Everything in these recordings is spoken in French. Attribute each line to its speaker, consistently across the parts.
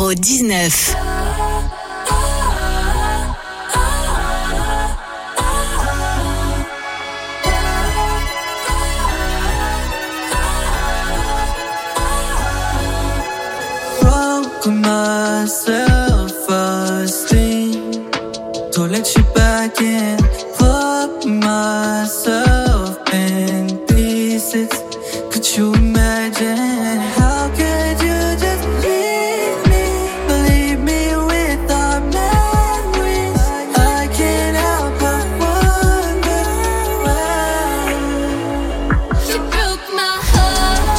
Speaker 1: numéro 19.
Speaker 2: My self-esteem, don't let you back in. Put myself in pieces. Could you imagine? How could you just leave me without memories? I can't help but wonder why.
Speaker 3: You broke my heart.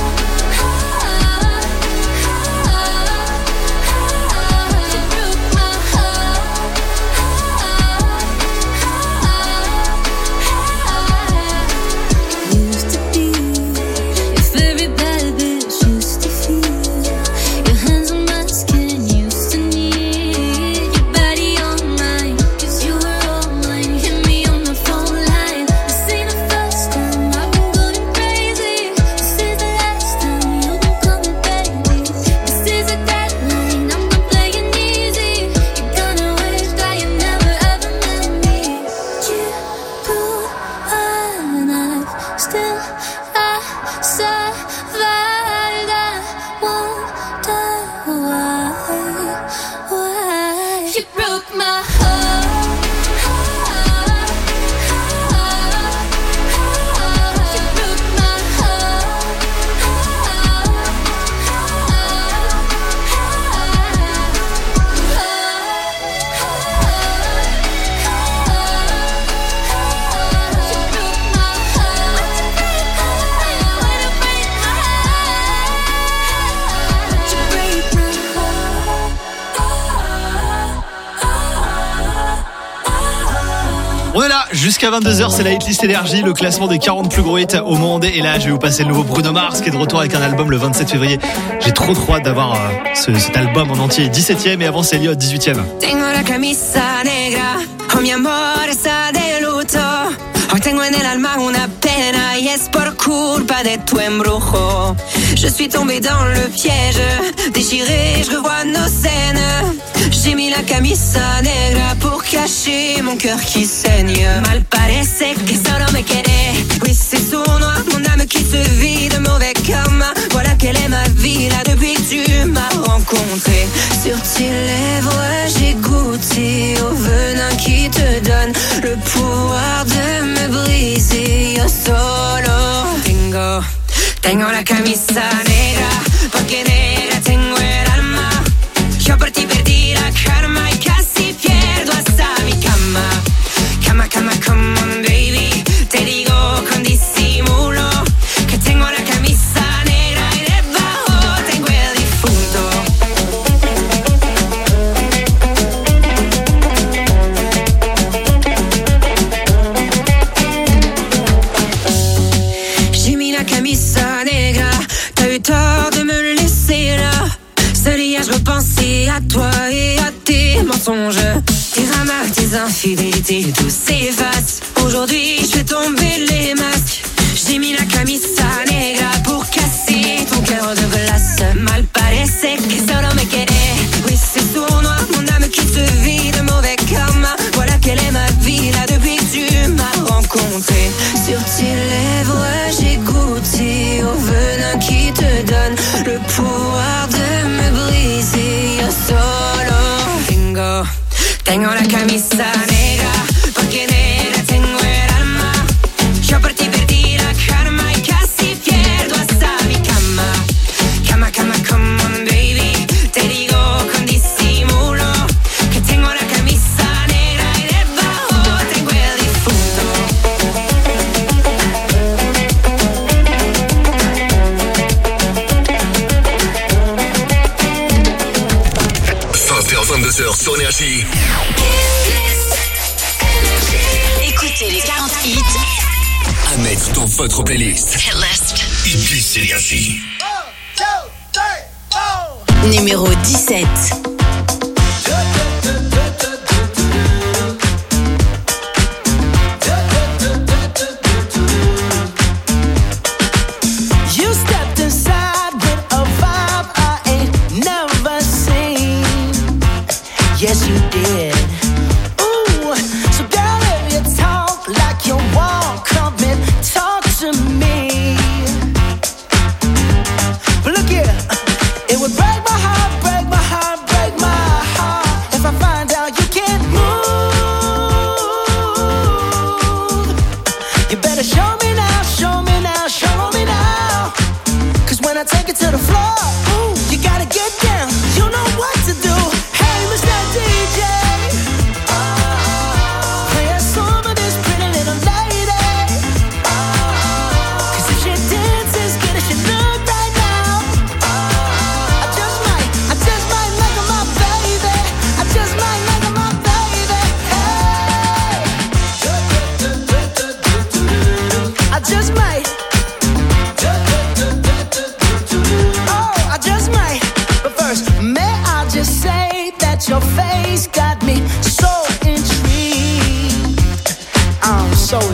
Speaker 4: On est là jusqu'à 22h, c'est la Hitlist Énergie, le classement des 40 plus gros hits au monde. Et là, je vais vous passer le nouveau Bruno Mars qui est de retour avec un album le 27 février. J'ai trop hâte d'avoir cet album en entier. 17ème et avant c'est Elliott, 18ème.
Speaker 5: Tengo la camisa negra, oh mi amor está de luto. Hoy tengo en el alma una pena y es por culpa de tu embrujo. Je suis tombée dans le piège, déchirée, je revois nos scènes. J'ai mis la camisa negra pour cacher mon cœur qui saigne. Mal parece que solo me quiere. Oui, c'est sournois, mon âme qui se vide, mauvais karma. Voilà quelle est ma vie là depuis que tu m'as rencontré. Sur tes lèvres, j'ai goûté au venin qui te donne le pouvoir de me briser. Yo solo tengo la camisa negra, porque negra tengo el alma. Yo por ti perdí la karma y casi pierdo hasta mi cama. Cama, cama, come on baby, te digo con disimulo que tengo la camisa negra y debajo tengo el difunto. J'ai mis la camisa negra, t'as eu tort de me laisser là. Seul hier je repensais à toi et à tes mensonges. Tes dramas, tes infidélités, tout s'efface. Aujourd'hui je fais tomber les masques. J'ai mis la camisa negra pour casser ton cœur de glace. Mal parece que solo me quiere. Oui, c'est sournois, mon âme qui se vide, mauvais karma. Voilà quelle est ma vie là depuis que tu m'as rencontré. Sur tes lèvres j'ai goûté au venin qui te donne le pouvoir de me briser. Yo solo tengo la camisa negra, porque negra tengo el alma. Yo por ti perdí la karma y casi pierdo hasta mi cama. Cama, cama, come on baby, te digo con disimulo que tengo la camisa negra y debajo tengo el difunto.
Speaker 6: 20h, 22h sur Énergie.
Speaker 1: Écoutez les 40 hits
Speaker 6: À mettre dans votre playlist.
Speaker 1: Hitlist.
Speaker 6: Hitlist Énergie.
Speaker 1: Numéro 17.
Speaker 2: You stepped inside with a vibe I ain't never seen.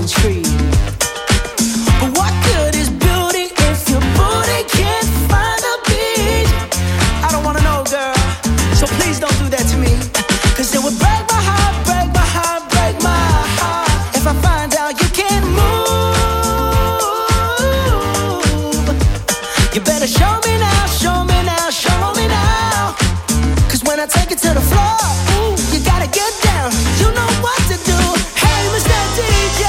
Speaker 2: one tree. But what good is beauty if your booty can't find a beat? I don't wanna know, girl, so please don't do that to me. Cause it would break my heart, break my heart, break my heart if I find out you can't move. You better show me now, show me now, show me now. Cause when I take it to the floor, ooh, you gotta get down. You know what to do. Hey, Mr. DJ,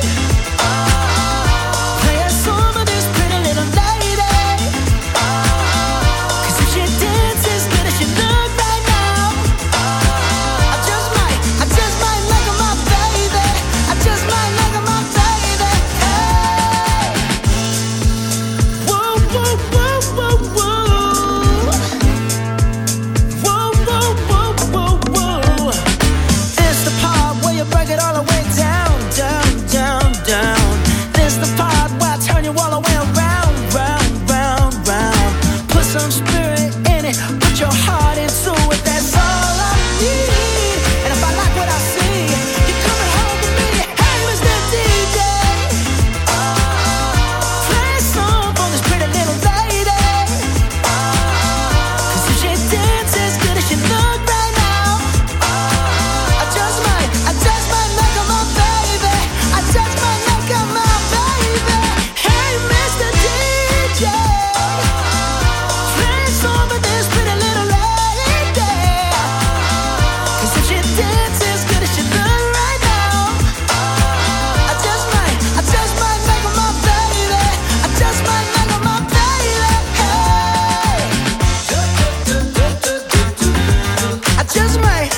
Speaker 2: play a song of this pretty little lady. Cause if she dances good as she look right now, I just might make her my baby. I just might make her my baby. Hey, whoa, whoa, whoa, whoa, whoa. Whoa, whoa, whoa, whoa, whoa. This the part where you break it all the way down, down, down, down. This the part where I turn you all the way around, round, round, round. Put some spirit in it, put your heart into it. That's all I need. And if I like what I see, you're coming home with me. Hey, Mr. DJ, play a song for this pretty little lady. Cause if she dances good as she look right now, I just might make her my baby. I just might make her my baby. Hey, Mr. DJ, play a song for this pretty little lady. Cause if she dances good as she look right now, I just might make her my baby. I just might make her my baby. Hey, I just might.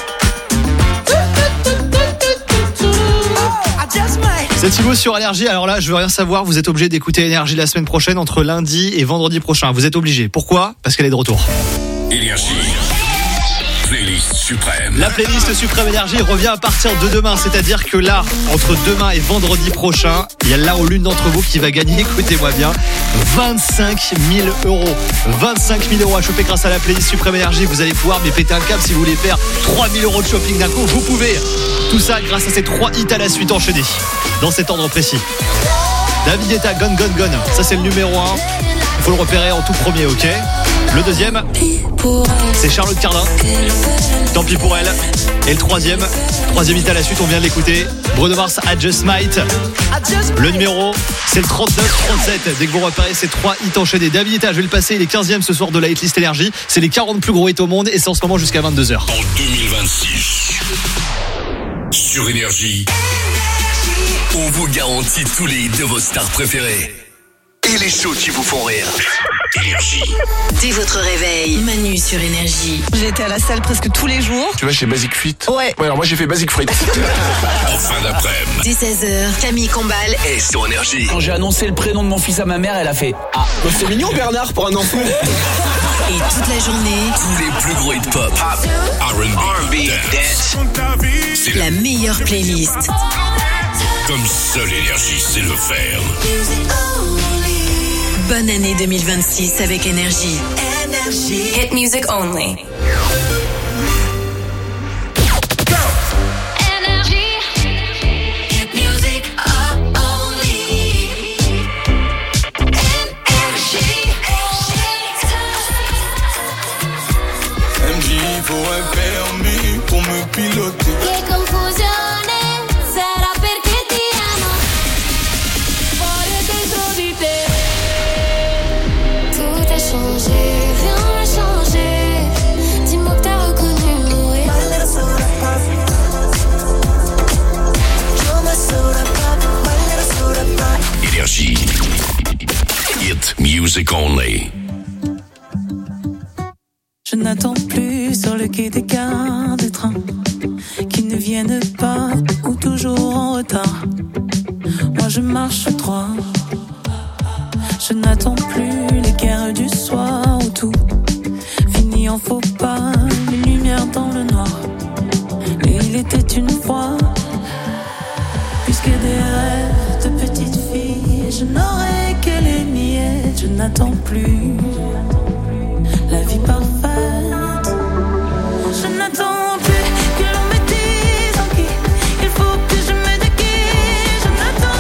Speaker 2: I just might.
Speaker 4: C'est Thibaut sur Énergie. Alors là, je veux rien savoir. Vous êtes obligé d'écouter Énergie la semaine prochaine entre lundi et vendredi prochain. Vous êtes obligé. Pourquoi ? Parce qu'elle est de retour.
Speaker 6: Énergie. Playlist suprême.
Speaker 4: La playlist Suprême Énergie revient à partir de demain. C'est-à-dire que là, entre demain et vendredi prochain, il y a là ou l'une d'entre vous qui va gagner, écoutez-moi bien, 25 000 euros. 25 000 euros à choper grâce à la playlist Suprême Énergie. Vous allez pouvoir péter un câble si vous voulez faire 3 000 euros de shopping d'un coup. Vous pouvez. Tout ça grâce à ces 3 hits à la suite enchaînés. Dans cet ordre précis. David Guetta, Gone Gone Gone. Ça c'est le numéro 1. Il faut le repérer en tout premier, ok ? Le deuxième, c'est Charlotte Cardin. Tant pis pour elle. Et le troisième hit à la suite, on vient de l'écouter. Bruno Mars, I Just Might. Le numéro, c'est le 39-37. Dès que vous repérez ces 3 hits enchaînés. David Guetta, je vais le passer. Il est 15e ce soir de la hitlist Énergie. C'est les 40 plus gros hits au monde et c'est en ce moment jusqu'à 22h.
Speaker 6: En 2026. Sur Énergie. On vous garantit tous les hits de vos stars préférées. Et les shows qui vous font rire. Énergie.
Speaker 1: Dès votre réveil, Manu sur Énergie.
Speaker 7: J'ai été à la salle presque tous les jours.
Speaker 8: Tu vas chez Basic Fit?
Speaker 7: Ouais.
Speaker 8: Ouais, alors moi j'ai fait Basic Fit.
Speaker 6: En fin d'après-midi.
Speaker 1: Dès 16h, Camille Combal
Speaker 6: Et sur Énergie.
Speaker 9: Quand j'ai annoncé le prénom de mon fils à ma mère, elle a fait « Ah,
Speaker 8: C'est mignon Bernard pour un enfant.
Speaker 1: et toute la journée,
Speaker 6: Tous les plus gros hits pop. R&B. Dance. C'est
Speaker 1: la meilleure playlist.
Speaker 6: comme seule Énergie sait le faire.
Speaker 1: Bonne année 2026 avec Énergie.
Speaker 5: Hit music only.
Speaker 2: MJ, faut un permis pour me piloter.
Speaker 3: Che confusione sarà perché ti amo. Fuori dentro di te. Tout a changé, rien n'a changé. Dis-moi que t'as reconnu, oui.
Speaker 6: Énergie. Hit music only.
Speaker 2: Je n'attends plus sur le quai des gares de train qui ne viennent pas ou toujours en retard. Moi je marche droit. Je n'attends plus les guerres du soir où tout finit en faux pas, les lumières dans le noir. Et il était une fois, puisque des rêves de petite fille, je n'aurai que les miettes. Je n'attends plus la vie parfaite. Je n'attends plus que l'on me dise en qui il faut que je me déguise. Je n'attends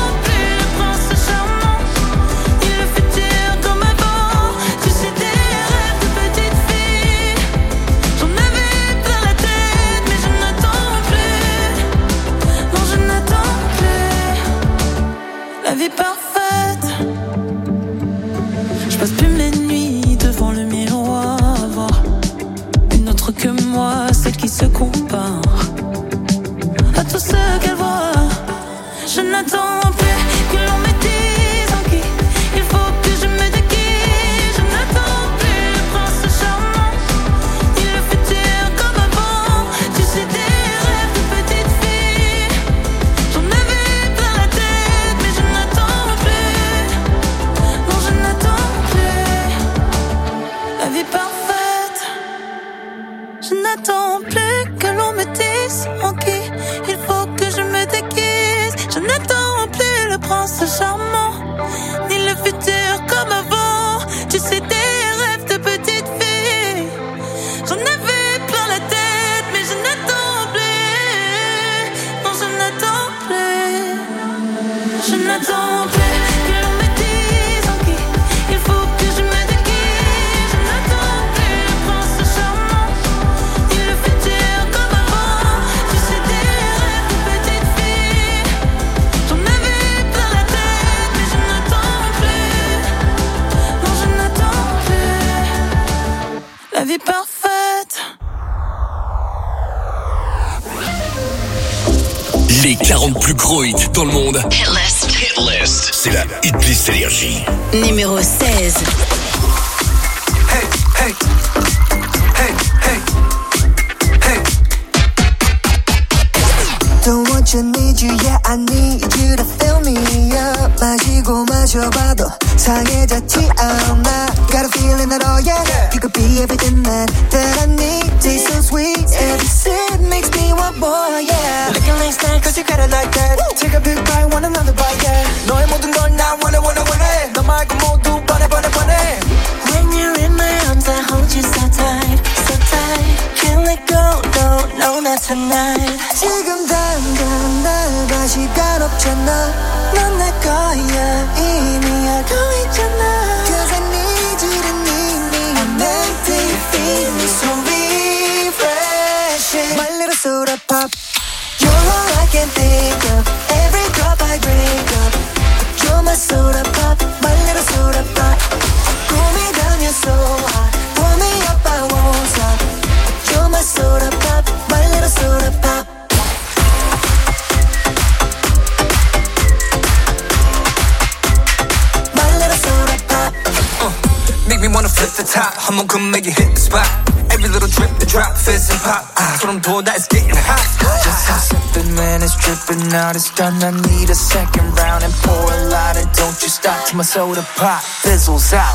Speaker 5: Je n'attends plus que l'on me dise en qui il faut que je me déguise. Je n'attends plus le prince charmant, ni le futur comme avant. Tu sais, des rêves de petite fille, j'en avais plein la tête, mais je n'attends plus. Non, je n'attends plus la vie parfaite. Je n'attends plus que l'on me dise en qui il faut que je me déguise. Je n'attends plus le prince charmant, ni le futur comme avant. Tu sais, des rêves de petite fille, j'en avais plein la tête, mais je n'attends plus. Non, je n'attends plus. Je n'attends plus que l'on me dise en qui il faut que je me déguise. Je n'attends plus le prince charmant, ni le futur comme avant. Tu sais, des rêves de petite fille, j'en avais plein la tête, mais je n'attends plus. Non, je n'attends plus la vie parfaite.
Speaker 6: Les 40 plus gros hits dans le monde.
Speaker 1: Hit list.
Speaker 6: Hit list. C'est la Hit List Énergie.
Speaker 1: Numéro 16.
Speaker 2: Hey, hey, hey, hey, hey.
Speaker 10: Don't want you, need you, yeah, I need you to fill me up. 마시고 마셔봐도 상해졌지 않아. Got a feeling that, oh yeah, you could be everything that I need. Taste so sweet, every sip makes me want more, yeah.
Speaker 2: Looking like snack, cause you got it like that. Take a big bite, want another bite, yeah. 너의 모든 걸 나 원해. 너 말고 모두 번해.
Speaker 5: When you're in my arms, I hold you so tight, so tight. Can't let go, no, not tonight.
Speaker 10: 지금 당장 나갈 시간 없잖아. 넌 내 거야, 이미 알고 있잖아. Cause I need you to need me. I'm empty, feed me so refreshing. My little soda pop, you're all I can think of. Every drop I drink up. You're my soda pop, my little soda pop. Cool me down, you're so hot. Pull me up, I won't stop. You're my soda pop, my little soda pop. My little soda pop.
Speaker 2: Make me wanna flip the top. 한번 come make it hit the spot. Every little drip, the drop, fizz and pop. 소름 돋아, it's getting hot.
Speaker 10: Just stop sipping when it's dripping out. It's done, I need a second round and pour a lot. And don't you stop till my soda pop fizzles out.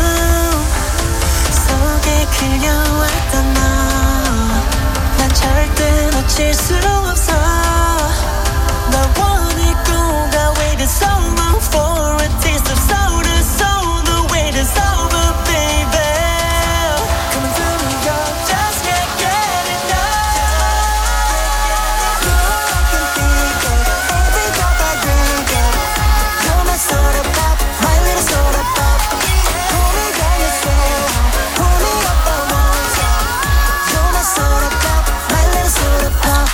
Speaker 5: 속에 그려왔던 너, 난 절대 놓칠 수 없어. 널 원했고 I waited so long for a taste of soda, so the wait is over, baby. Coming through me, yo, just can't get enough.
Speaker 10: All I can think of, every drop I drink up. You're my soda pop, my little soda pop. Pull me down, you're so hot. Pull me up, I won't stop. You're my soda pop, my little soda pop.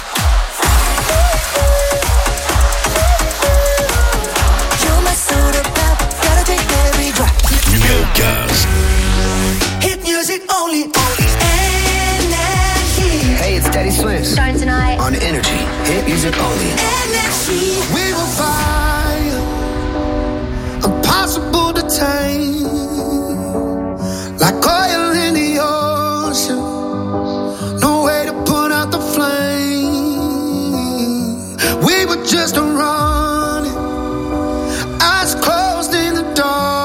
Speaker 10: You're my soda pop, gotta drink every drop.
Speaker 6: Numéro 15.
Speaker 10: Hit music only, Energy.
Speaker 11: Hey, it's Daddy Swiss.
Speaker 3: Starting tonight.
Speaker 11: On Energy. Hit music only.
Speaker 10: Energy.
Speaker 12: We will fire, impossible to tame, like oil in the ocean, no way to put out the flame. We were just running, eyes closed in the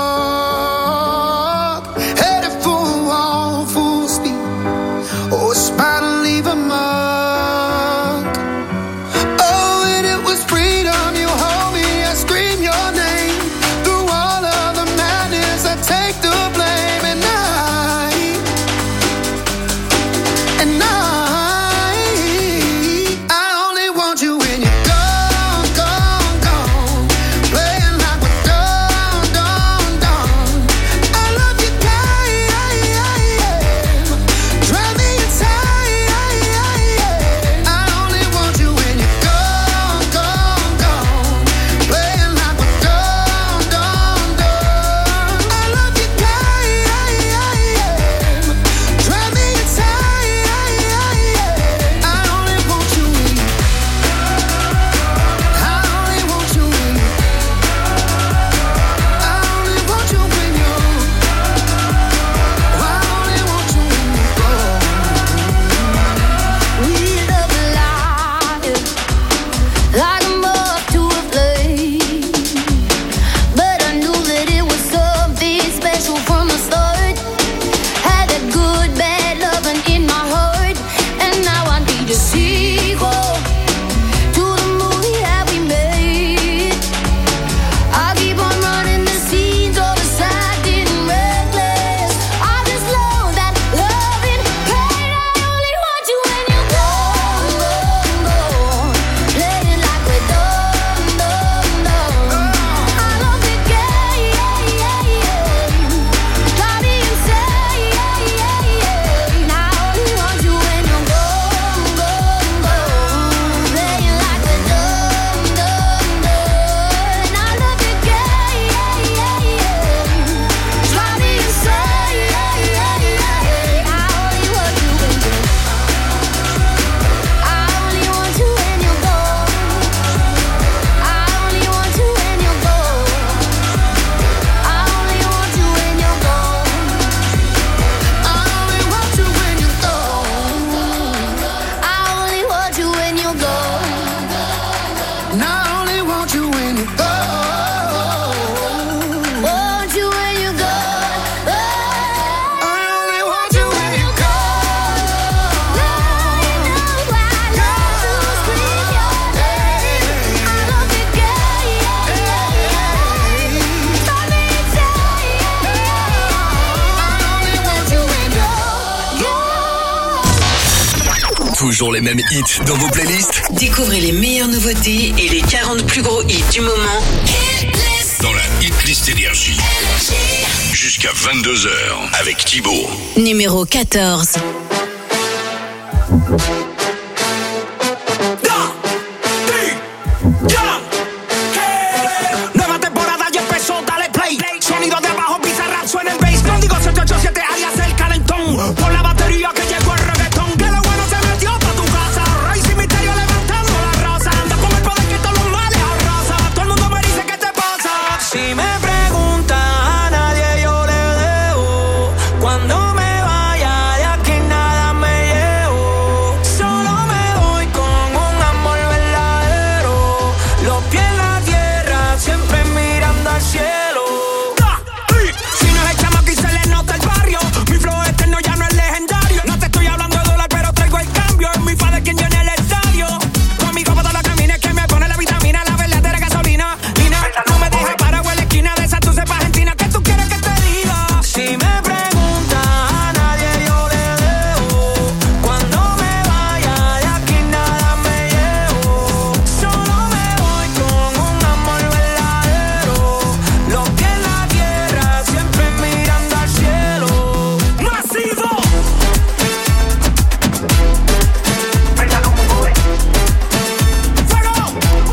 Speaker 12: dark, headed for a wall, full speed. Oh, it's about to leave a mark. Oh, and it was freedom. You hold me, I scream your name. Through all of the madness, I take the blame. And I only want you when you're gone,
Speaker 6: toujours les mêmes hits dans vos playlists?
Speaker 1: Découvrez les meilleures nouveautés et les 40 plus gros hits du moment.
Speaker 6: Dans la Hitlist Énergie. Jusqu'à 22h avec Thibaut.
Speaker 1: Numéro 14.
Speaker 13: Nueva temporada ya empezó, dale play. Sonido de abajo, Bizarrap suena el bass. Código 787 alias el calentón. Por la batería que llegó el reggaetón. Que lo bueno se metió pa' tu casa. Rey sin misterio levantando la raza. Anda con el poder que todos los males arrasa. Todo el mundo me dice ¿qué te pasa? Si me preguntan a nadie yo le dejo. Cuando me vaya de aquí nada me llevo. Solo me voy con un amor verdadero. Los pies en la tierra, siempre mirando al cielo. Si no es el chamaco y se le nota el barrio. Mi flow eterno ya no es legendario. No te estoy hablando de dólar, pero traigo el cambio. Es mi padre quien llena el estadio. Conmigo para todos los caminos que me pone la vitamina, la verdadera gasolina. Lina, no me dejes parado en la esquina de esa tu cepa argentina. ¿Qué tú quieres que te diga? Si me preguntan a nadie yo le dejo. Cuando me vaya de aquí nada me llevo. Solo me voy con un amor verdadero. Los pies en la tierra, siempre mirando al cielo. ¡Masivo! ¡Fuego!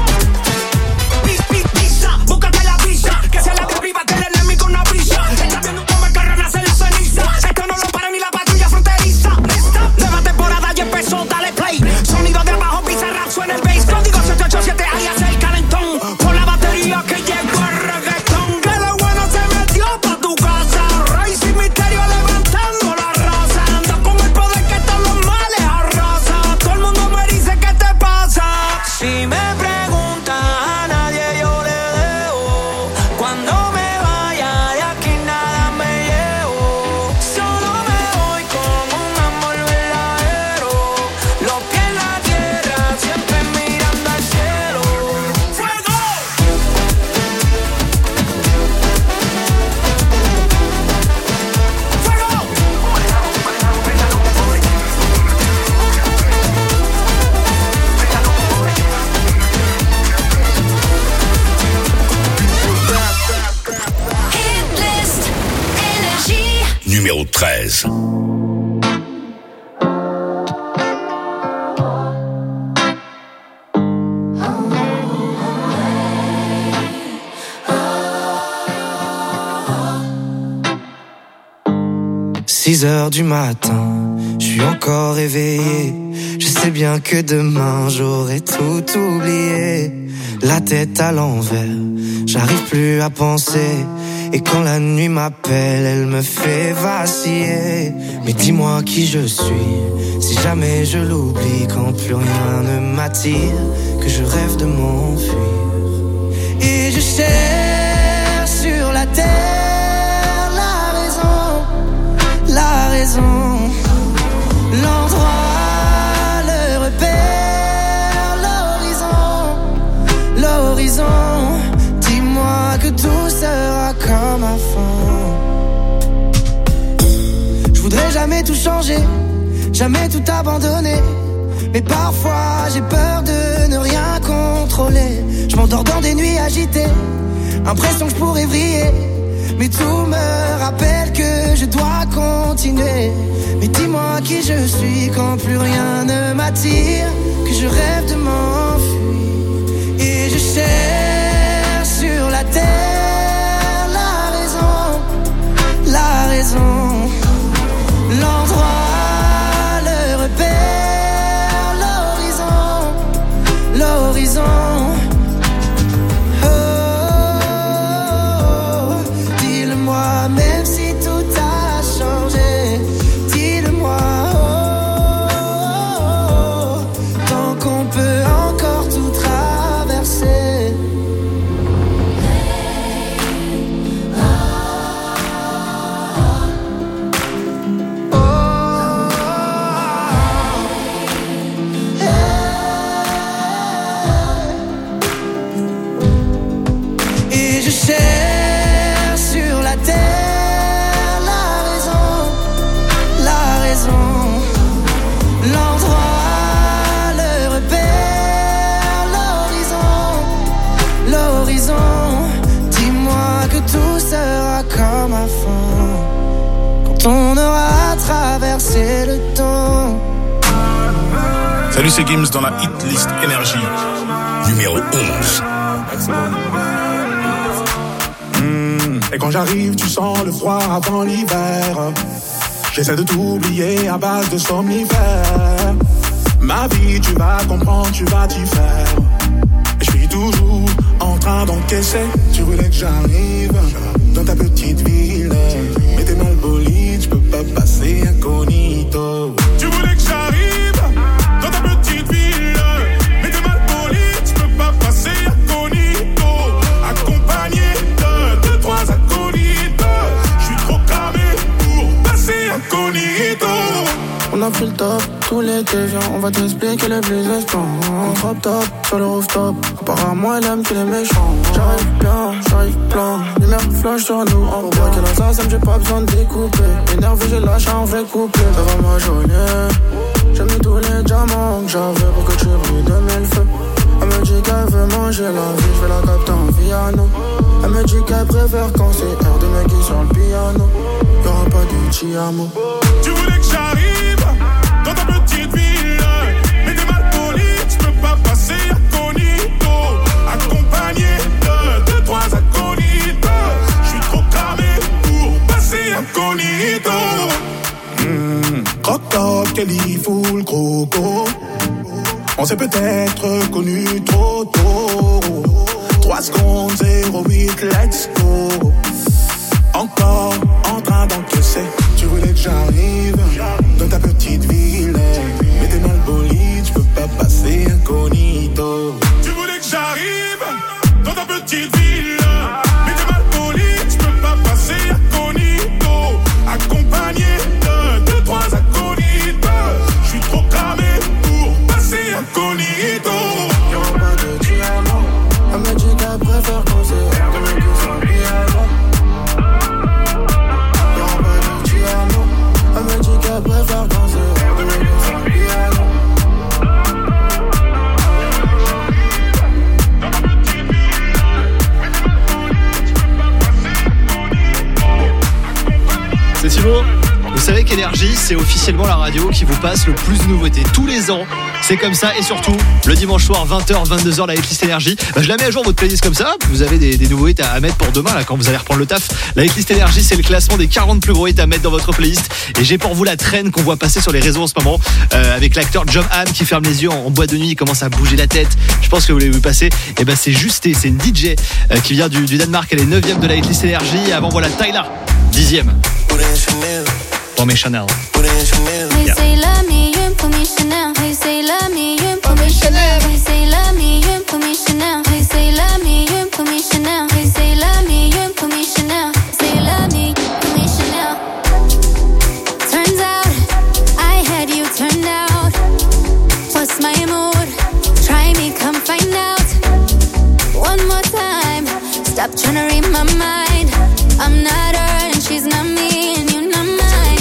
Speaker 13: Pisa, búscate la visa. Que sea la de arriba, que el enemigo una brisa. Está viendo cómo el carro nace la ceniza. Esto no lo para ni la patrulla fronteriza. Nueva temporada ya empezó, dale play. Sonido de abajo, Bizarrap suena el bass. Código 787 alias el calentón. Por la batería que llegó el reggaetón. Que lo bueno se metió pa' tu casa. Rey sin misterio levantando la raza. Anda con el poder que todos los males arrasa. Todo el mundo me dice ¿qué te pasa? Si me preguntan a nadie yo le dejo. Cuando me vaya de aquí nada me llevo. Solo me voy con un amor verdadero. Los pies en la tierra, siempre mirando al cielo. ¡Fuego!
Speaker 3: Hitlist Énergie.
Speaker 6: Numéro 13.
Speaker 2: Six heures du matin, je suis encore réveillé. Je sais bien que demain j'aurai tout oublié. La tête à l'envers, j'arrive plus à penser. Et quand la nuit m'appelle, elle me fait vaciller. Mais dis-moi qui je suis, si jamais je l'oublie. Quand plus rien ne m'attire, que je rêve de m'enfuir. Et je cherche sur la terre la raison, l'endroit, le repère, l'horizon. Dis-moi que tout sera comme avant. Je voudrais jamais tout changer, jamais tout abandonner. Mais parfois j'ai peur de ne rien contrôler. Je m'endors dans des nuits agitées, impression que je pourrais vriller. Mais tout me rappelle que je dois continuer. Mais dis-moi qui je suis quand plus rien ne m'attire, que je rêve de m'enfuir. Et je cherche sur la terre la raison, l'endroit, le repère, l'horizon. Même si tout a changé, dis-le-moi, tant qu'on peut encore tout traverser. quand on aura traversé le temps.
Speaker 14: Salut, c'est Gims dans la Hit List Énergie.
Speaker 6: Numéro 11.
Speaker 14: Et quand j'arrive, tu sens le froid avant l'hiver. J'essaie de t'oublier à base de somnifères. Ma vie, tu vas comprendre, tu vas t'y faire. Et je suis toujours en train d'encaisser. Tu voulais que j'arrive dans ta petite ville, mais t'es mal bolide, je peux pas passer incognito. Tu voulais que j'arrive dans ta petite ville, mais t'es mal bolide, je peux pas passer incognito. Accompagné de 2-3 acolytes, je suis trop cramé pour passer incognito.
Speaker 2: On a pris le top, tout l'été, viens, on va t'expliquer les plus espions. Drop top, sur le rooftop, apparemment elle aime que les méchants. J'arrive plein, lumière flash sur nous. On voit qu'elle a ça, j'ai pas besoin de découper. Énervé, j'ai lâché un vrai couplet. Ça va m'ajoyer, j'ai mis tous les diamants que j'avais pour que tu brilles de mille feux. Elle me dit qu'elle veut manger la vie, je vais la capter en piano. Elle me dit qu'elle préfère quand c'est R de Meggy sur le piano. Y'aura pas de Chiamo.
Speaker 14: Tu voulais que j'arrive dans ta petite ville, mais t'es mal poli, tu peux pas passer incognito. Accompagné de 2-3 acolytes, je suis trop cramé pour passer incognito. Crop top, Kelly full croco. On s'est peut-être connus trop tôt. 3 secondes, 08, let's go. Encore en train d'encaisser. Tu voulais que j'arrive dans ta petite ville, mais t'es mal bolide, je peux pas passer incognito. Tu voulais que j'arrive dans ta petite ville, mais t'es mal bolide, je peux pas passer incognito. Accompagné de 2-3 acolytes, je suis trop cramé pour passer incognito.
Speaker 2: Y'aura pas de diamant. Elle me dit qu'elle préfère quand c'est R de Meggy sur le piano. Elle me dit qu'elle préfère quand c'est R de Meggy sur le piano.
Speaker 4: C'est Thibaut. Vous savez qu'Énergie, c'est officiellement la radio qui vous passe le plus de nouveautés tous les ans. C'est comme ça, et surtout le dimanche soir 20h, 22h, la Hitlist Énergie. Je la mets à jour votre playlist comme ça. Vous avez des nouveautés à mettre pour demain là, quand vous allez reprendre le taf. La Hitlist Énergie, c'est le classement des 40 plus gros hits à mettre dans votre playlist. Et j'ai pour vous la traîne qu'on voit passer sur les réseaux en ce moment, avec l'acteur John Hamm qui ferme les yeux en boîte de nuit, il commence à bouger la tête. Je pense que vous l'avez vu passer. Et c'est Justé, c'est une DJ qui vient du Danemark. Elle est 9ème de la Hitlist Énergie. Et avant voilà Tyler, 10ème. Pour mes Chanel.
Speaker 3: They say love me, you put me Chanel. They say love me, you put me Chanel. They say love me, you put me Chanel. They say love me, you put me Chanel. They say love me, you put me Chanel. Say love me, put me Chanel. Turns out I had you turned out. What's my mood? Try me, come find out. One more time. Stop trying to read my mind. I'm not her and she's not me and you're not mine.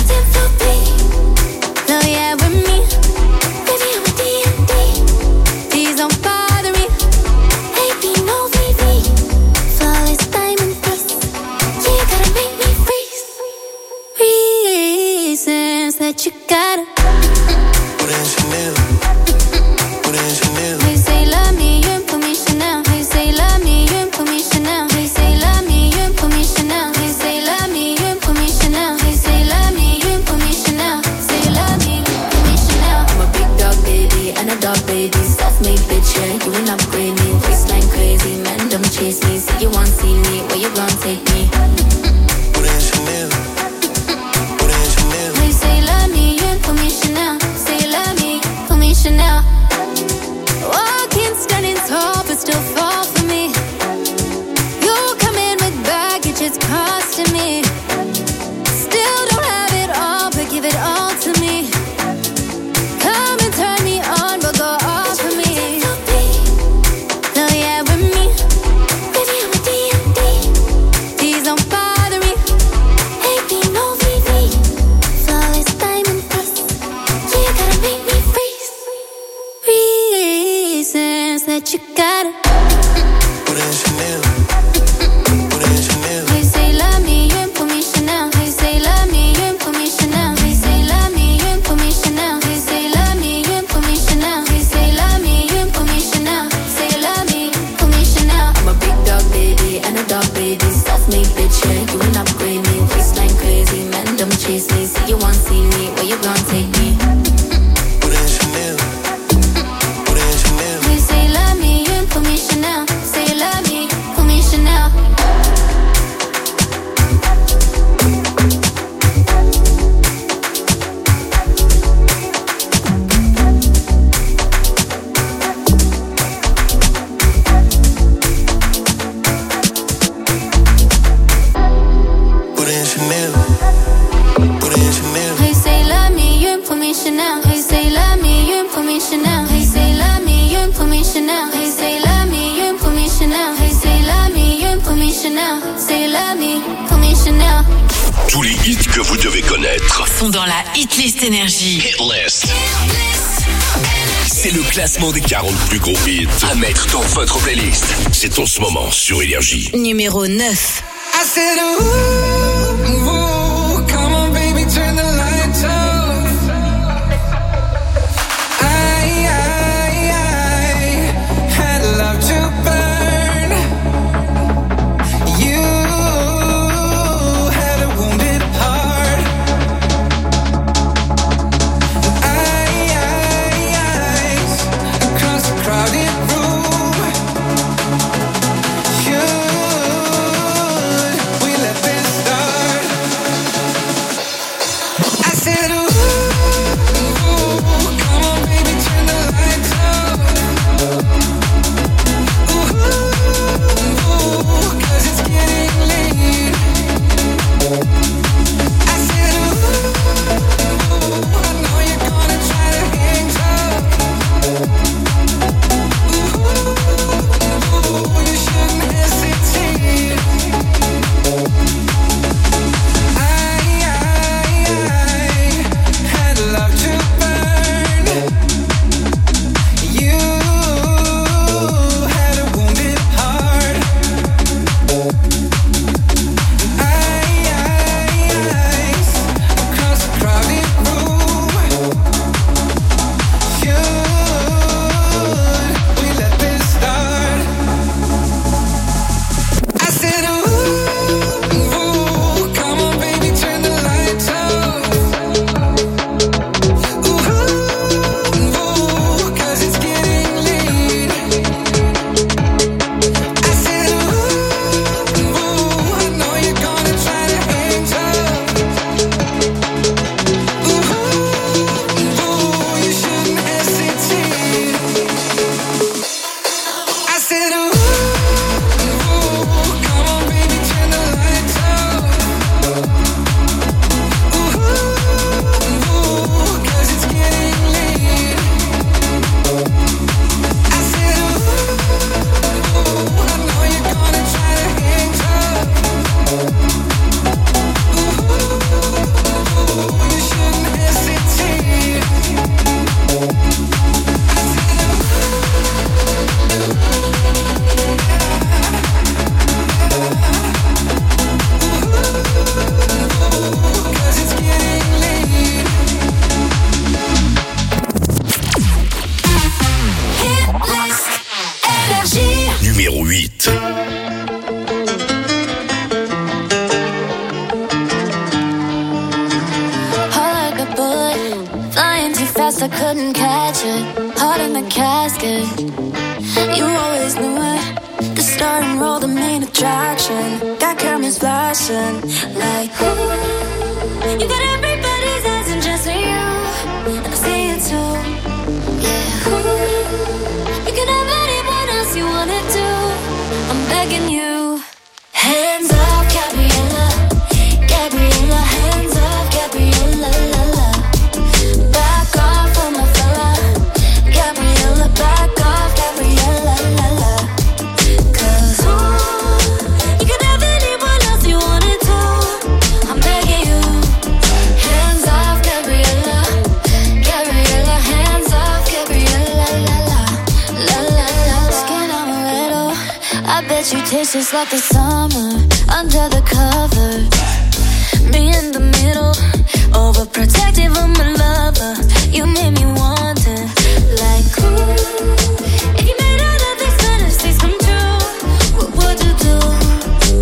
Speaker 3: No, yeah, with me. Baby, I'm a D&D. Please don't bother me. Baby, no, baby. Flawless diamond piece. Yeah, you gotta make me freeze. Reasons that you gotta.
Speaker 2: Put in Chanel. Put in Chanel.
Speaker 3: They say love me, you put me Chanel. They say love me, you put me Chanel. They say love me, you put me Chanel. They say love me, you put me Chanel. They say love me, you put me Chanel. Say love me, put me Chanel. I'm a big dog baby and a dog baby. Self-made bitch, yeah, you ain't upgrade me. Waistline crazy, man, don't chase me. Say you want see me, where you gon' take me?
Speaker 2: Put in Chanel. Put in Chanel.
Speaker 3: They say love me, you put me Chanel. Say love me, put me Chanel. Walking, standing tall, but still fall for me. You come in with baggage, it's costing me. Still don't have it all, but give it all to me. Come and turn me on, but go off for me. No, yeah, with me. Baby, I'm a D&D. Please don't bother me. Baby, no, baby. Flawless diamond piece. Yeah, you gotta make me freeze. Reasons that you gotta.
Speaker 2: Put in Chanel. Put in Chanel.
Speaker 3: They say love me, you put me Chanel. They say love me, you put me star baby, self-made bitch, yeah, you ain't upgrade me. Waistline crazy, men don't chase me. See you want see me, where you gon' take me?
Speaker 15: Put in Chanel. Put in Chanel.
Speaker 3: We say love me, you ain't put me Chanel. Say you love me, put me Chanel.
Speaker 6: Tous les hits que vous devez connaître
Speaker 1: sont dans la Hitlist Énergie.
Speaker 6: Hitlist. C'est le classement des 40 plus gros hits à mettre dans votre playlist. C'est en ce moment sur Énergie.
Speaker 1: Numéro 9.
Speaker 12: I said, ooh, ooh, come on baby, turn the lights off. I had love to burn. You had a wounded heart. Eyes across the crowded room. Should we let this start? I said, ooh, come on baby, turn the lights off. Ooh, 'cause it's getting late. I said, ooh, I know you're gonna try to hang tough. Ooh, you shouldn't hesitate. I had love to burn. You had a wounded heart. Eyes across the crowded room. Should we let this start? I said, ooh, come on baby, turn the lights off. Ooh, 'cause it's getting late. I said, ooh, I know you're gonna try to hang tough. Ooh, you shouldn't hesitate. I said, ooh, come on baby, turn the lights off. Ooh, 'cause it's getting late. I said, ooh, I know you're gonna try to hang tough. Ooh, you shouldn't hesitate. Cause it's getting late.
Speaker 3: Hitlist Énergie.
Speaker 6: Numéro 8.
Speaker 3: Heart like a bullet, flying too fast, I couldn't catch it. Heart in the casket, you always knew it. The start and roll, the main attraction. Got cameras flashing, like ooh. You got everybody's eyes and just for you, and I see it too. Yeah, ooh. You can have anyone else you wanna do. I'm begging you. Hands off, Gabriella, Gabriella, hands off, Gabriella, la la. Back off on my fella, Gabriella, back off, Gabriella, la la. 'Cause ooh, you can have anyone else you wanna do. I'm begging you. Hands off, Gabriella, Gabriella, hands off, Gabriella, la la, la la la. Skin on a little, I bet you taste just like the summer under the covers. Me in the middle, overprotective of my lover. You made me wonder, like ooh, if you made all of these fantasies come true, what would you do?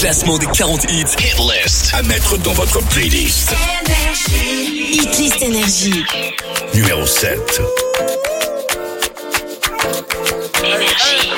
Speaker 6: classement des 40 hits Hitlist à mettre dans votre playlist.
Speaker 1: Hitlist Énergie.
Speaker 6: Numéro 7.
Speaker 1: Énergie.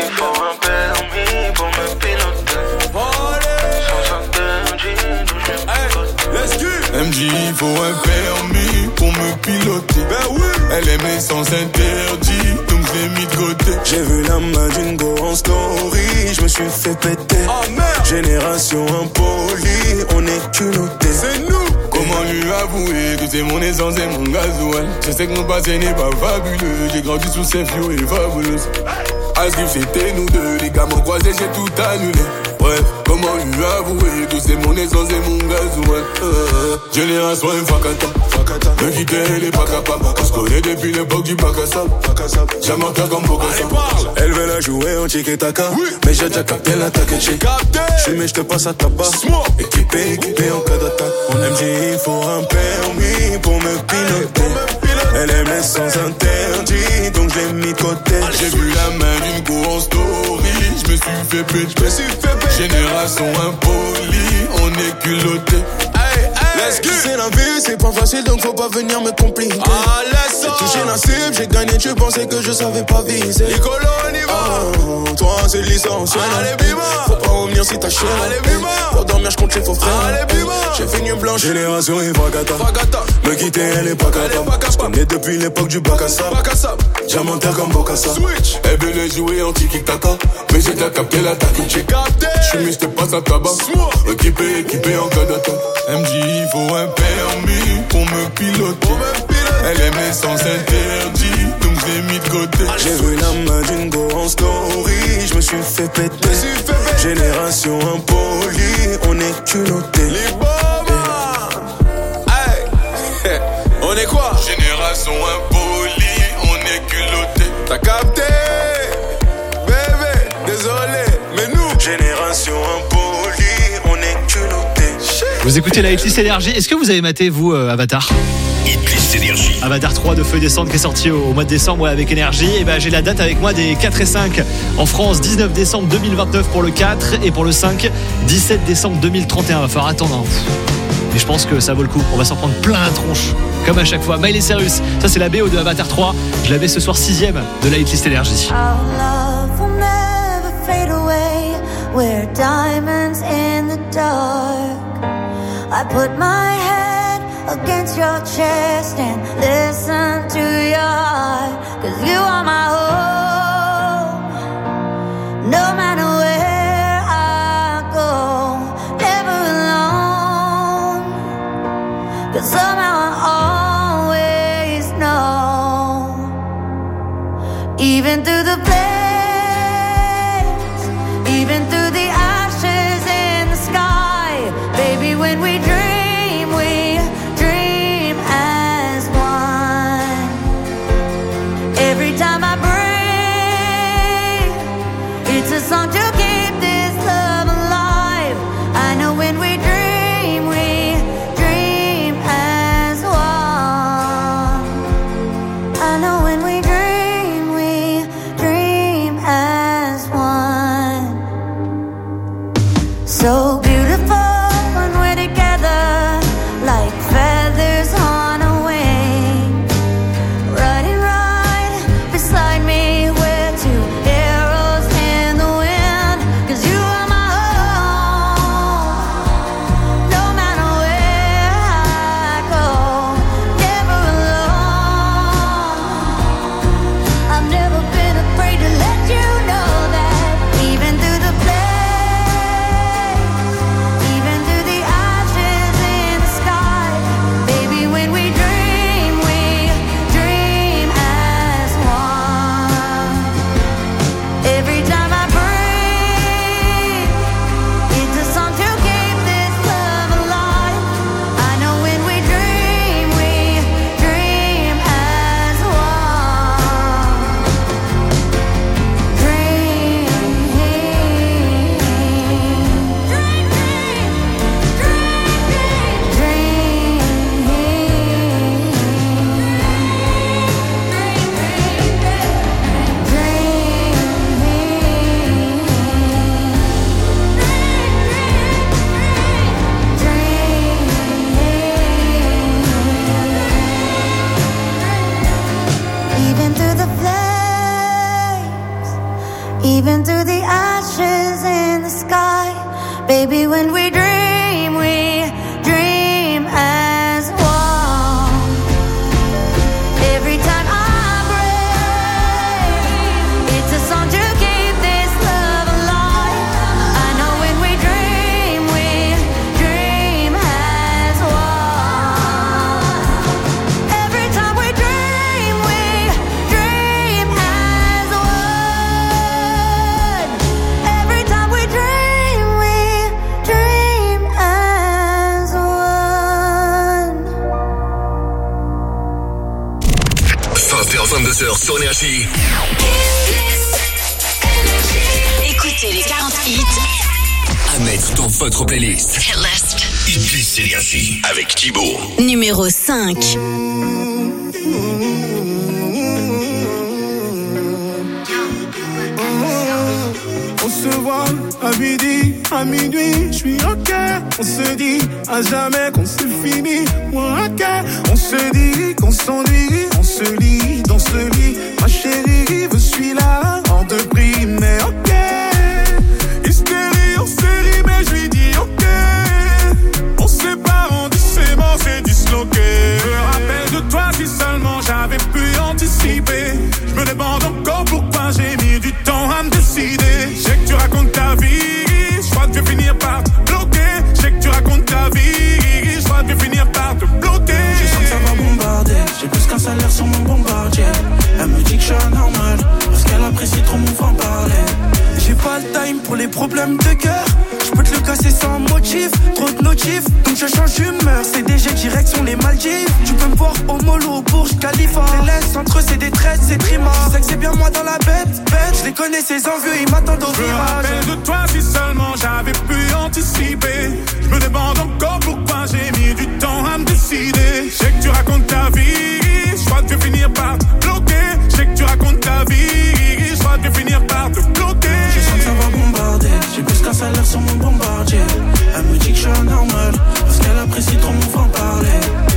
Speaker 16: MJ, il faut un permis pour me piloter. Ben oui. Elle aimait sans interdit, donc je l'ai mis de côté.
Speaker 15: J'ai vu la main d'une go en story, je me suis fait péter.
Speaker 16: Oh merde.
Speaker 15: Génération impolie, on est culotté.
Speaker 16: C'est nous. Comment lui avouer que c'est mon essence et mon gasoil. Je sais que mon passé n'est pas fabuleux. J'ai grandi sous ces fio et fabuleuse. Asgrif c'était nous deux, les gars m'ont croisé, j'ai tout annulé. Bref, comment lui avouer que c'est mon essence et mon gasoil. Génération infacata, me quitter elle est pas capable. On se connaît depuis l'époque du bac à sable. J'aime un cœur comme Bocassa.
Speaker 15: Elle veut la jouer en tiki-taka, mais j'ai déjà capté l'attaque et j'ai j'suis mais j'te passe à tabac. Équipé en cas d'attaque. En MJ il faut un permis pour me piloter. Elle aime les sans interdit, donc je l'ai mis de côté.
Speaker 16: J'ai vu la main d'une go en story, je me suis fait péter. Génération impolie, on est culotté.
Speaker 15: C'est la vie, c'est pas facile donc faut pas venir me compliquer. J'ai touché la cible, j'ai gagné, tu pensais que je savais pas viser.
Speaker 16: Nicolo, on y va.
Speaker 15: Toi c'est l'essentiel.
Speaker 16: Allez, bima.
Speaker 15: Faut pas revenir si t'as chier.
Speaker 16: Allez, bima.
Speaker 15: Pour dormir, j'compte les faux frères.
Speaker 16: Allez, bima.
Speaker 15: J'ai fait une blanche. Génération Ifagata. Me quitter, elle est pas capable. J'connais depuis l'époque du bac à sable. Diamantaire comme Bocassa.
Speaker 16: Elle veut jouer en tiki-taka, mais j'ai déjà capté l'attaque. J'ai capté. J'suis mis, j'te passe à tabac. Équipé en cas d'attaque. MJ, il faut un permis pour me piloter. Elle aimait sans interdit, donc je l'ai mis de côté.
Speaker 15: J'ai vu la main d'une go en story, je me suis fait péter. Génération impolie, on est culotté.
Speaker 16: Hey. On est quoi? Génération impolie, on est culotté. T'as capté? Bébé, désolé, mais nous.
Speaker 15: Génération impolie, on est culotté.
Speaker 4: Vous écoutez la Hitlist Énergie. Est-ce que vous avez maté, vous, Avatar?
Speaker 6: Hitlist Énergie.
Speaker 4: Avatar 3 de Feu Descendre qui est sorti au mois de décembre avec Énergie. Et ben j'ai la date avec moi des 4 et 5 en France. 19 décembre 2029 pour le 4 et pour le 5 17 décembre 2031. Va falloir attendre. Mais je pense que ça vaut le coup. On va s'en prendre plein la tronche comme à chaque fois. Miley Cyrus, ça c'est la BO de Avatar 3. Je l'avais ce soir 6ème de la Hitlist Énergie.
Speaker 3: We're diamonds in the dark. I put my head against your chest and listen to your heart. 'Cause you are my home. No matter where I go, never alone. 'Cause somehow I always know. Even through the flames, even through the ashes in the sky, baby, when we dream as one. Every time I breathe into the ashes in the sky. Baby, when we dream as one. Every time I break, it's a song to keep this love alive. I know when we dream as one. Every time we dream as one. Every time we dream as one.
Speaker 6: 20h-22h sur Énergie.
Speaker 1: Écoutez les 40 hits
Speaker 6: À mettre dans votre playlist. Hitlist Énergie avec Thibaut.
Speaker 1: numéro 5.
Speaker 14: On se voit à midi, à minuit, je suis ok. On se dit à jamais qu'on c'est fini, moi ok. On se dit qu'on s'ennuie, on se lit dans ce lit. Ma chérie, je suis là, hors de prix, mais ok. Hystérie en série, mais je lui dis ok. On s'est pas rendu, c'est mort, c'est disloqué. Je me rappelle de toi si seulement j'avais pu anticiper. Je me demande encore pourquoi j'ai mis du temps à me décider. Je sais que tu racontes ta vie, je crois que je vais finir par te bloquer. Je sais que tu racontes ta vie, je crois que je vais finir par te bloquer.
Speaker 17: Je sens que ça va bombarder, j'ai plus qu'un salaire sur mon bombardier. Elle me dit que je suis anormal, parce qu'elle apprécie trop mon franc-parler. J'ai pas le time pour les problèmes de cœur. Je peux te le casser sans motif, trop de notifs, donc je change d'humeur. C'est DG direction les Maldives. Tu peux me voir au mollo, au Burj Khalifa. Les laisse entre eux, c'est des traites, c'est trima. Je sais que c'est bien moi dans la bête. Je les connais, ces envieux, ils m'attendent au virage.
Speaker 14: Je me rappelle de toi si seulement j'avais pu anticiper. Je me demande encore pourquoi j'ai mis du temps à me décider. Je sais que tu racontes ta vie, je crois que je vais finir par te bloquer. Je sais que tu racontes ta vie, je crois que je vais finir par te bloquer.
Speaker 17: Je sens que ça va bombarder, j'ai plus qu'un salaire sur mon bombardier. Elle me dit que je suis anormal, parce qu'elle apprécie trop mon franc-parler.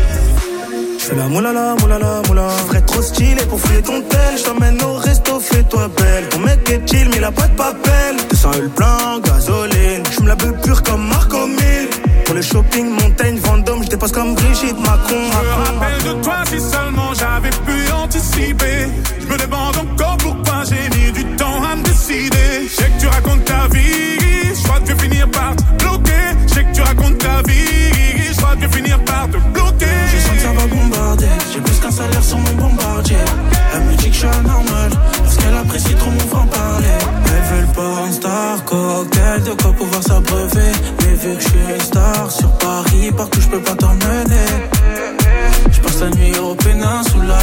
Speaker 17: Je fais la moulala, moulala, moula. Je ferais trop stylé pour fouiller ton tel. Je t'emmène au resto, fais-toi belle. Ton mec est chill, mais il a pas de papel. 200 le plein, gasoline. Je me la veux pure comme Marco 1000. Pour le shopping, montagne, Vendôme, je dépasse comme Brigitte Macron.
Speaker 14: Je me rappelle de toi si seulement j'avais pu anticiper. Je me demande encore pourquoi j'ai mis du temps à me décider. Je sais que tu racontes ta vie, je crois que je vais finir par te bloquer. Je sais que tu racontes ta vie, je crois que je vais finir par te bloquer.
Speaker 17: Je sens que ça va bombarder, j'ai plus qu'un salaire sur mon bombardier. Elle me dit que je suis anormal, parce qu'elle apprécie trop mon franc-parler. Elle veut le porn star, cocktail, de quoi pouvoir s'abreuver. Mais vu que je suis une star, sur Paris, partout je peux pas t'emmener. Je passe la nuit au péninsula.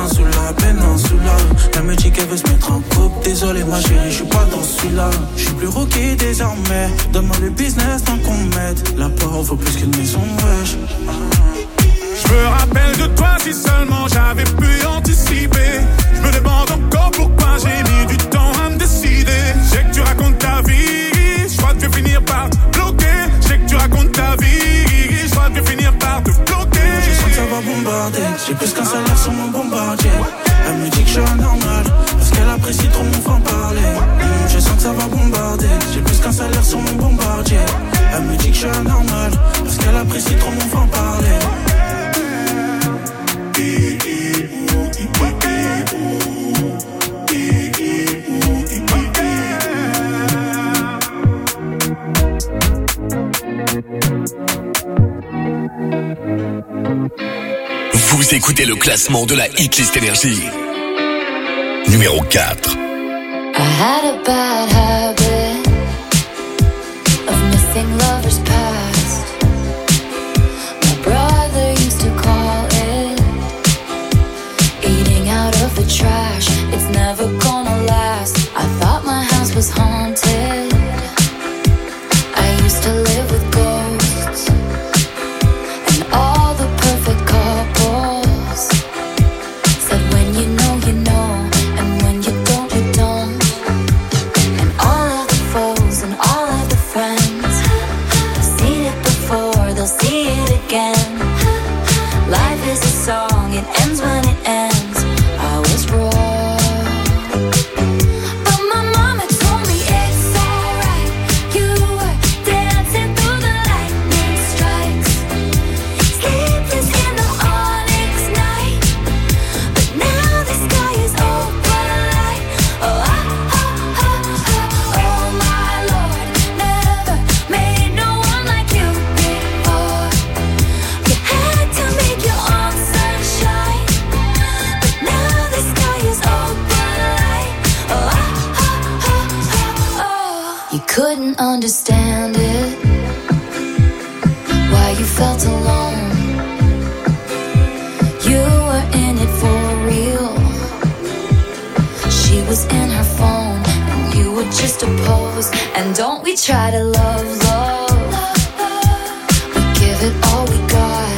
Speaker 17: Elle me dit qu'elle veut se mettre en couple. Désolé ma chérie, je suis pas dans celui-là. Je suis plus rookie désormais. Donne-moi le business tant qu'on m'aide. La porte vaut plus qu'une maison, wesh.
Speaker 14: Je me rappelle de toi si seulement j'avais pu anticiper. Je me demande encore pourquoi j'ai mis du temps à me décider. Je sais que tu racontes ta vie, je crois que je vais finir par te bloquer. Je sais que tu racontes ta vie, je crois que je vais finir par te bloquer.
Speaker 17: Je sens que ça va bombarder, j'ai plus qu'un salaire sur mon bombardier. Elle me dit que je suis anormal, parce qu'elle apprécie trop mon franc-parler. Je sens que ça va bombarder, j'ai plus qu'un salaire sur mon bombardier. Elle me dit que je suis anormal, parce qu'elle apprécie trop mon franc-parler.
Speaker 6: Vous écoutez le classement de la Hitlist Énergie. Numéro 4.
Speaker 3: I had a bad habit of missing lovers past. My brother used to call it eating out of the trash. It's never gonna last. I thought my house was haunted. I used to live with ghosts and all the perfect couples said when you know, and when you don't, you don't. And all of the foes and all of the friends couldn't understand it, why you felt alone. You were in it for real. She was in her phone and you were just a pose. And don't we try to love, we give it all we got.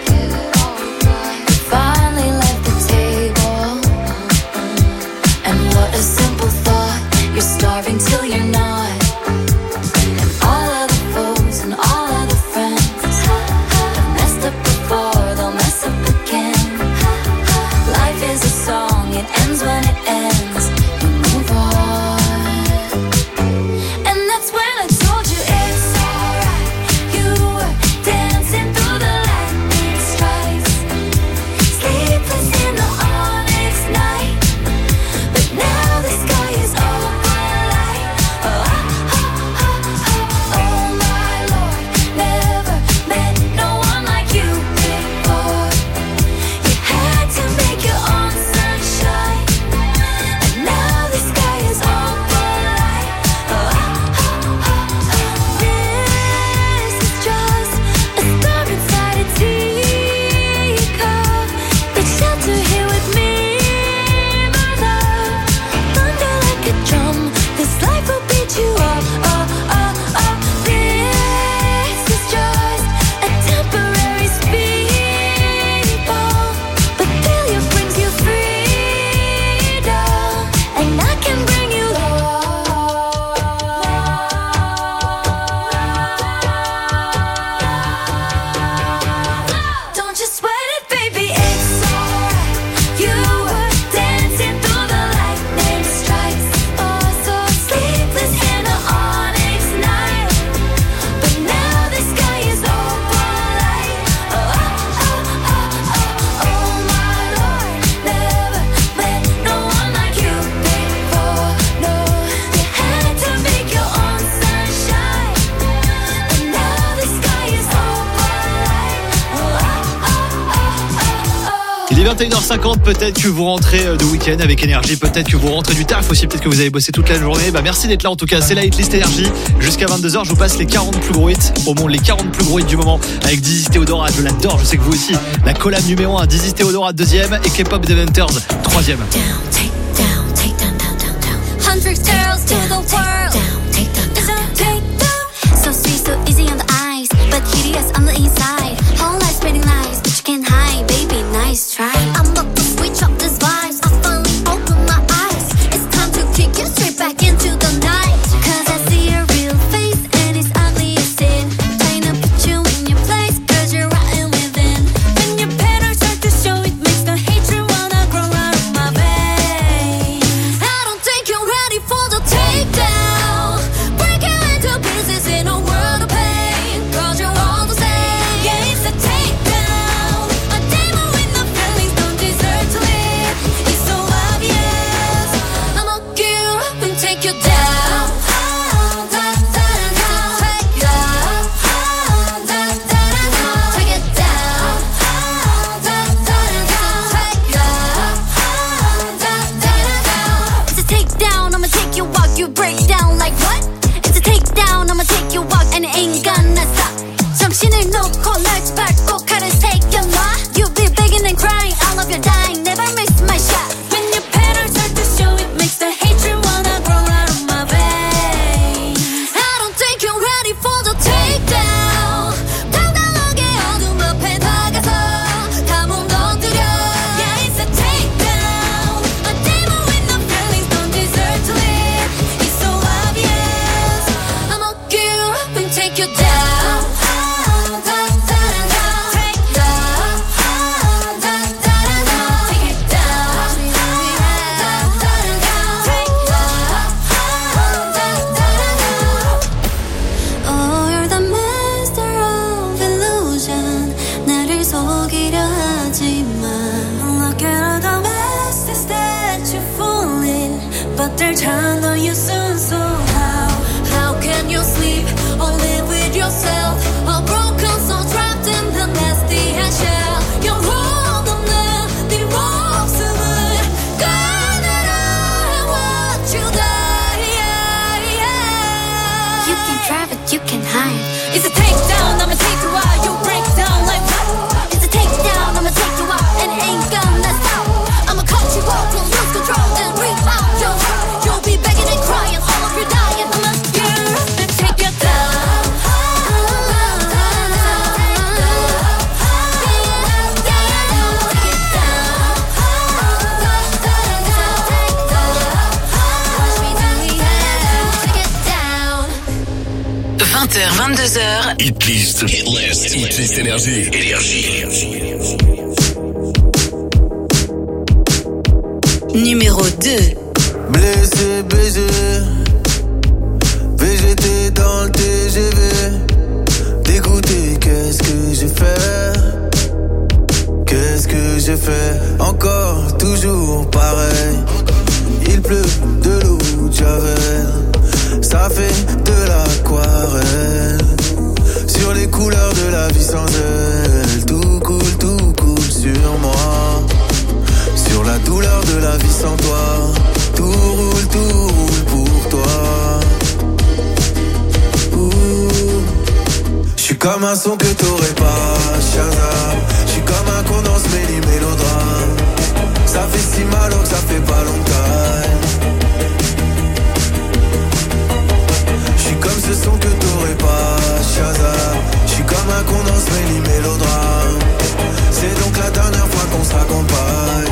Speaker 3: We finally left the table, and what a simple thought. You're starving till you're not. And all of the foes and all of the friends have messed up before, they'll mess up again. Life is a song, it ends when it ends. You move on. And that's when I told you it's alright. You were dancing through the lightning strikes, sleepless in the onyx night. But now the sky is overlight. Oh, oh, oh, oh, oh my Lord, never met no one like you before. You had to make your own sunshine, and now the sky is overlight. Oh, oh, oh, oh. This is just a star inside a teacup. Take shelter here with me, my love. Thunder like a drum, this life will beat you up. Oh, oh, oh. This is just a temporary speed bump, but failure brings you freedom, and I can bring you love. Don't you sweat it, baby, it's alright. You were dancing through the lightning strikes, oh so sleepless in the onyx night. But now the sky is overlight. Oh, oh, oh, oh, oh my Lord, never met no one like you before. No, you had to make your own sunshine, and now the sky is overlight. Oh, oh, oh, oh, oh.
Speaker 4: Il est 21h50, peut-être que vous rentrez de week-end avec énergie, peut-être que vous rentrez du taf aussi, peut-être que vous avez bossé toute la journée. Bah merci d'être là en tout cas, c'est la hitlist énergie. Jusqu'à 22h, je vous passe les 40 plus gros hits au monde, les 40 plus gros hits du moment avec Dizzy Théodora, je l'adore, je sais que vous aussi. La collab numéro 1, Dizzy Théodora 2ème et K-pop Deventers 3ème.
Speaker 3: Hundred girls to the world. It's a takedown. So sweet, so easy on the eyes, but hideous on the inside. Whole life spreading lies, but you can't hide, baby. Nice try. I'm about to switch up these vibes. I finally open my eyes. It's time to kick you straight back into the night. 'Cause I see your real face and it's ugly as sin. Trying to put you in your place 'cause you're rotten within. When your patterns start to show, it makes the hatred wanna grow out of my veins. I don't think you're ready for the takedown. Breaking into pieces in a world of pain. 'Cause you're all the same. Yeah, it's a takedown. A demon with no feelings don't deserve to live. It's so obvious. I'ma get you up and take you down. Take it down. It's a takedown, I'ma take you out, you break down like what? It's a takedown, I'ma take you out and it ain't gonna stop. 정신을 놓고 날 밟고 칼을 새겨놔. You'll be begging and crying, I love you dying, never miss my shot. When your patterns start to show, it makes the hatred wanna grow out of my veins. I don't think you're ready for the takedown. 당당하게 어둠 앞에 다가서 다 무너뜨려. Yeah, it's a takedown. A demon with no feelings don't deserve to live. It's so obvious. I'ma get you up and take you down. Oh, you're the master of illusion. 나를 속이려 하지만 look at all the messes that you fall in, but they'll turn on you soon. So how can you sleep or live with yourself? A broken soul trapped in the nasty shell. You're wrong on the 모습을 꺼내라 and watch you die. You
Speaker 1: 20h, 22h.
Speaker 6: Hitlist Énergie.
Speaker 1: Numéro 2.
Speaker 18: Blessé, BG. VGT dans le TGV. Dégoûté, qu'est-ce que j'ai fait? Encore, toujours pareil. Il pleut de l'eau de Javel. Ça fait de l'aquarelle. Sur les couleurs de la vie sans elle. Tout coule sur moi. Sur la douleur de la vie sans toi. Tout roule pour toi. J'suis comme un son que t'aurais pas, Shazam. J'suis comme un condensé mélodrame. Ça fait si mal alors que ça fait pas longtemps. J'suis comme ce son que t'aurais pas, Shazam. J'suis comme un condensé mélodrame. C'est donc la dernière fois qu'on se raccompagne.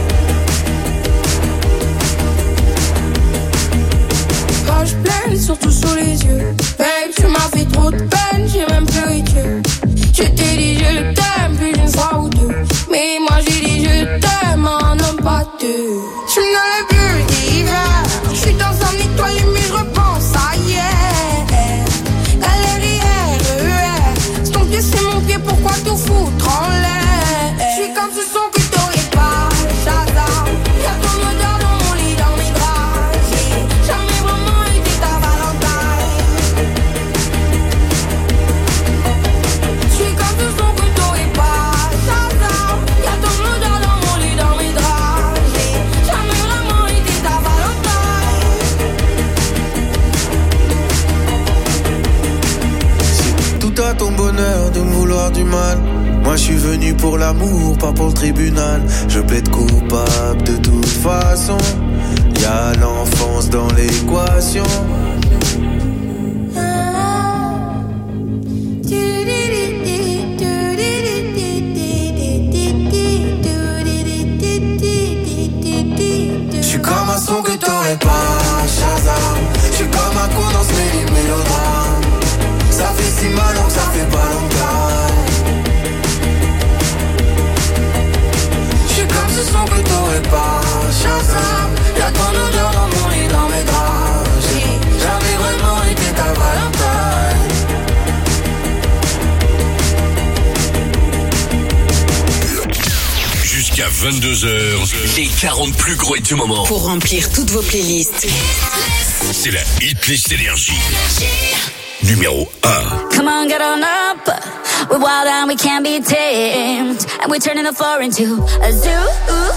Speaker 19: Quand je pleine, surtout sous les yeux. Babe, tu m'as fait trop de peine, j'ai même pleuré Dieu. Je t'ai dit je t'aime plus d'une fois ou deux. Mais moi j'ai dit je t'aime, un homme pas deux. Je me donne le plus d'hiver. Je suis dans un étoile mais je repense à hier. Galère, c'est ton pied, c'est mon pied, pourquoi tout foutre en l'air? Je suis comme ce son que t'aurais pas, Shazam. Y'a ton odeur dans mon lit, dans mes draps. J'ai jamais vraiment été ta Valentine. Je suis comme ce son que t'aurais pas, Shazam. Y'a ton odeur dans mon lit, dans mes draps. J'ai jamais vraiment été ta Valentine.
Speaker 18: C'est tout à ton bonheur de me vouloir du mal. Moi je suis venu pour l'amour, pas pour le tribunal. Je plaide coupable de toute façon. Y'a l'enfance dans l'équation. J'suis comme un son que t'aurais pas, Shazam. J'suis comme un condensé mélodrame. Ça fait si mal donc ça fait pas longtemps. J'suis comme ce son que t'aurais pas, Shazam. Y'a ton odeur dans mon lit, dans mes draps. J'ai jamais vraiment été ta Valentine.
Speaker 6: Jusqu'à 22h, les 40 plus gros hits du moment.
Speaker 1: Pour remplir toutes vos playlists.
Speaker 6: C'est la Hitlist Énergie. Numéro 1.
Speaker 3: Come on, get on up. We're wild and we can't be tamed. And we're turning the floor into a zoo.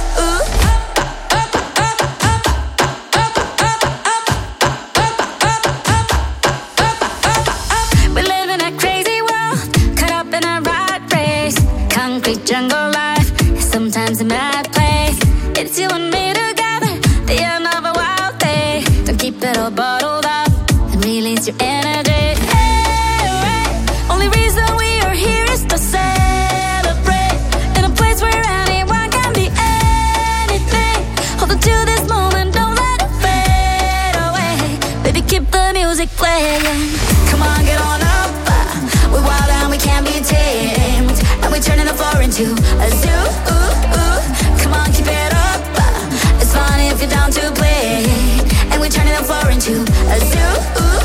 Speaker 3: We live in a crazy world, caught up in a rat race. Concrete jungle life, sometimes a mad place. It's you and me together, the end of a wild day. Don't keep it all bottled up and release your energy. Only reason we are here is to celebrate. In a place where anyone can be anything. Hold on to this moment, don't let it fade away. Baby, keep the music playing. Come on, get on up. We're wild and we can't be tamed. And we're turning the floor into a zoo. Come on, keep it up. It's fun if you're down to play. And we're turning the floor into a zoo.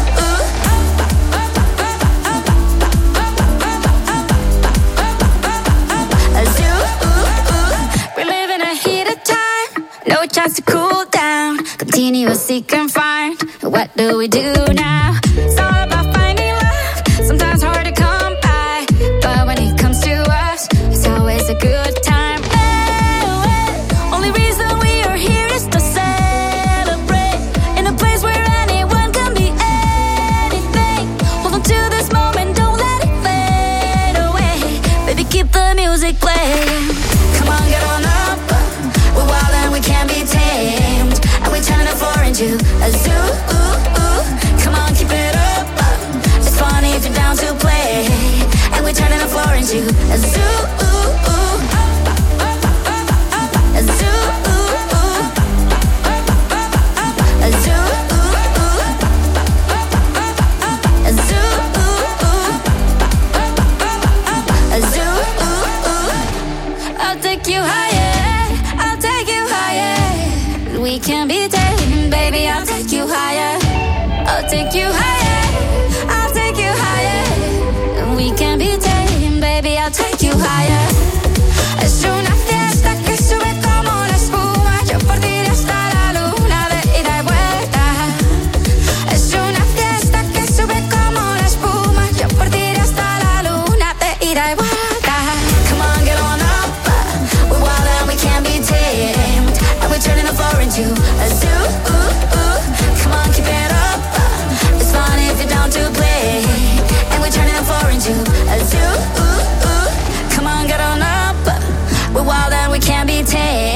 Speaker 3: No chance to cool down. Continuous seek and find. What do we do now? It's all about finding love. Sometimes hard to come by, but when it comes to us, it's always a good time. Only reason we are here is to celebrate. In a place where anyone can be anything. Hold on to this moment, don't let it fade away. Baby, keep the music playing. Come on, get on up. We're wild and we can't be tamed. And we're turning the floor into a zoo. Come on, keep it we can be taken, baby. I'll take you higher. I'll take you higher.